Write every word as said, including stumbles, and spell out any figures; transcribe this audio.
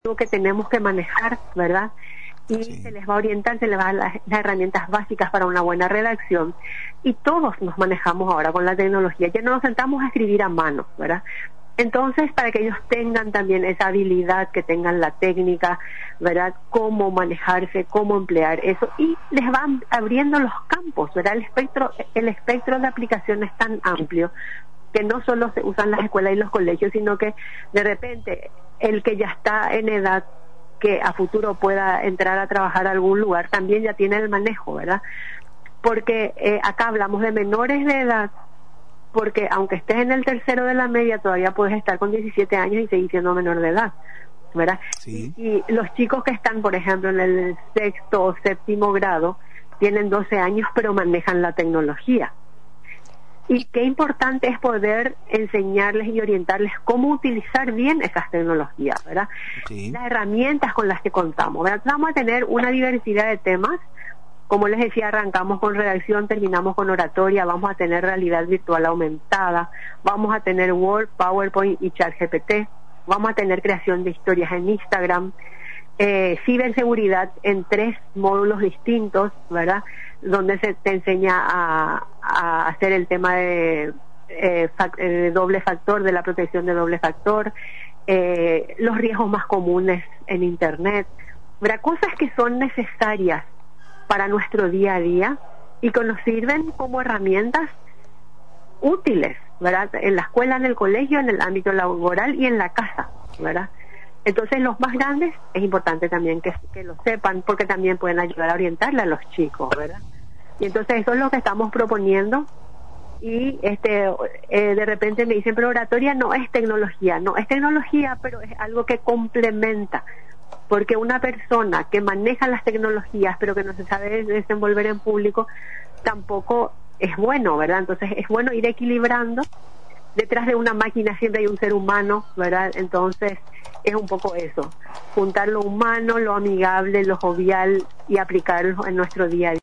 que tenemos que manejar, ¿verdad? Y Sí. se les va a orientar, se les va a dar las, las herramientas básicas para una buena redacción. Y todos nos manejamos ahora con la tecnología, ya no nos sentamos a escribir a mano, ¿verdad? Entonces, para que ellos tengan también esa habilidad, que tengan la técnica, ¿verdad? Cómo manejarse, cómo emplear eso, y les van abriendo los campos, ¿verdad? El espectro, el espectro de aplicación es tan amplio que no solo se usan las escuelas y los colegios, sino que de repente el que ya está en edad que a futuro pueda entrar a trabajar a algún lugar, también ya tiene el manejo, ¿verdad? Porque eh, acá hablamos de menores de edad, porque aunque estés en el tercero de la media, todavía puedes estar con diecisiete años y seguir siendo menor de edad, ¿verdad? Sí. Y, y los chicos que están, por ejemplo, en el sexto o séptimo grado, tienen doce años, pero manejan la tecnología. Y qué importante es poder enseñarles y orientarles cómo utilizar bien esas tecnologías, ¿verdad? Sí. Las herramientas con las que contamos, ¿verdad? Vamos a tener una diversidad de temas. Como les decía, arrancamos con redacción, terminamos con oratoria, vamos a tener realidad virtual aumentada, vamos a tener Word, PowerPoint y ChatGPT, vamos a tener creación de historias en Instagram, eh, ciberseguridad en tres módulos distintos, ¿verdad? Donde se te enseña a, a hacer el tema de eh, fac, eh, doble factor, de la protección de doble factor, eh, los riesgos más comunes en Internet, ¿verdad? Cosas que son necesarias para nuestro día a día y que nos sirven como herramientas útiles, ¿verdad? En la escuela, en el colegio, en el ámbito laboral y en la casa, ¿verdad? Entonces, los más grandes es importante también que, que lo sepan, porque también pueden ayudar a orientarle a los chicos, ¿verdad? Y entonces eso es lo que estamos proponiendo. Y este eh, de repente me dicen, pero oratoria no es tecnología. No, es tecnología, pero es algo que complementa. Porque una persona que maneja las tecnologías, pero que no se sabe desenvolver en público, tampoco es bueno, ¿verdad? Entonces es bueno ir equilibrando. Detrás de una máquina siempre hay un ser humano, ¿verdad? Entonces es un poco eso, juntar lo humano, lo amigable, lo jovial y aplicarlo en nuestro día a día.